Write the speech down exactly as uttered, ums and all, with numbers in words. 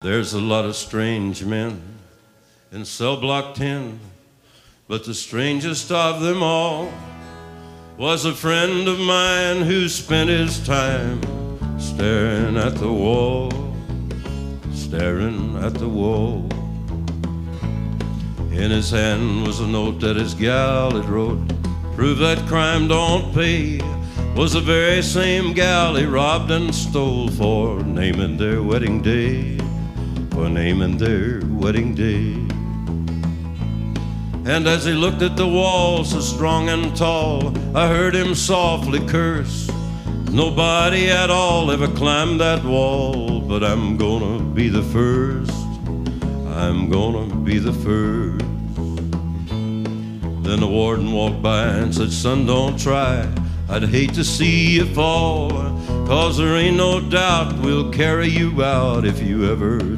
There's a lot of strange men in cell block ten, but the strangest of them all was a friend of mine who spent his time staring at the wall, staring at the wall. In his hand was a note that his gal had wrote, prove that crime don't pay. Was the very same gal he robbed and stole for naming their wedding day, for naming their wedding day. And as he looked at the wall so strong and tall, I heard him softly curse. Nobody at all ever climbed that wall, but I'm gonna be the first, I'm gonna be the first. Then the warden walked by and said, son, don't try, I'd hate to see you fall, 'cause there ain't no doubt we'll carry you out if you ever